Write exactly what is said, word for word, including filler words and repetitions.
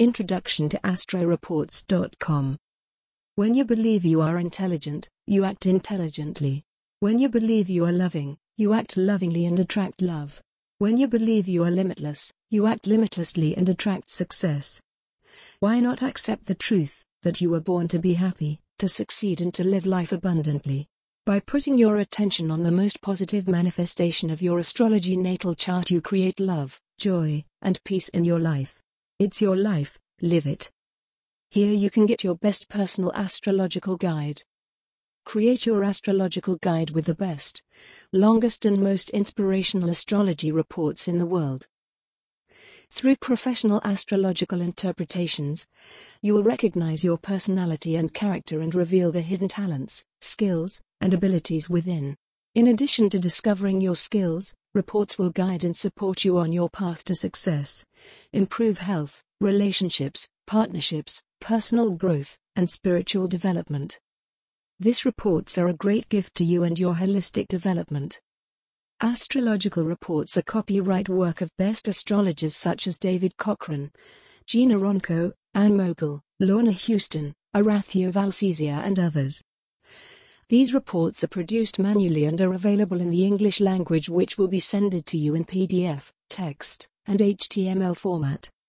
Introduction to astro reports dot com. When you believe you are intelligent, you act intelligently. When you believe you are loving, you act lovingly and attract love. When you believe you are limitless, you act limitlessly and attract success. Why not accept the truth that you were born to be happy, to succeed and to live life abundantly? By putting your attention on the most positive manifestation of your astrology natal chart, you create love, joy, and peace in your life. It's your life, live it. Here you can get your best personal astrological guide. Create your astrological guide with the best, longest and most inspirational astrology reports in the world. Through professional astrological interpretations, you will recognize your personality and character and reveal the hidden talents, skills, and abilities within. In addition to discovering your skills, reports will guide and support you on your path to success, improve health, relationships, partnerships, personal growth, and spiritual development. These reports are a great gift to you and your holistic development. Astrological reports are copyright work of best astrologers such as David Cochrane, Gina Ronco, Anne Mogul, Lorna Houston, Arathio Valsesia and others. These reports are produced manually and are available in the English language, which will be sent to you in P D F, text, and H T M L format.